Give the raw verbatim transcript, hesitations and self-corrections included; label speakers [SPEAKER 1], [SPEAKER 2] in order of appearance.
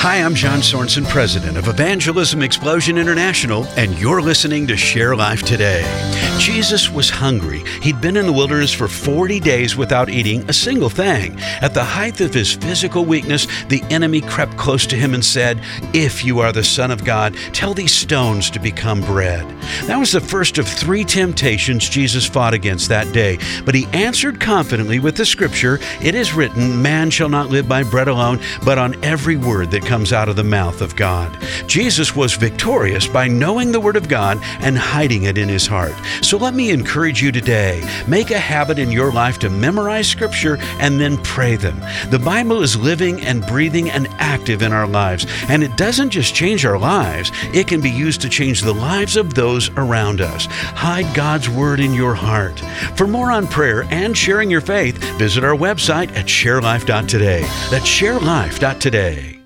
[SPEAKER 1] Hi, I'm John Sorensen, president of Evangelism Explosion International, and you're listening to Share Life Today. Jesus was hungry. He'd been in the wilderness for forty days without eating a single thing. At the height of his physical weakness, the enemy crept close to him and said, "If you are the Son of God, tell these stones to become bread." That was the first of three temptations Jesus fought against that day. But he answered confidently with the scripture, "It is written, man shall not live by bread alone, but on every word that comes out of the mouth of God." Jesus was victorious by knowing the Word of God and hiding it in his heart. So let me encourage you today. Make a habit in your life to memorize Scripture and then pray them. The Bible is living and breathing and active in our lives, and it doesn't just change our lives. It can be used to change the lives of those around us. Hide God's Word in your heart. For more on prayer and sharing your faith, visit our website at share life dot today. That's share life dot today.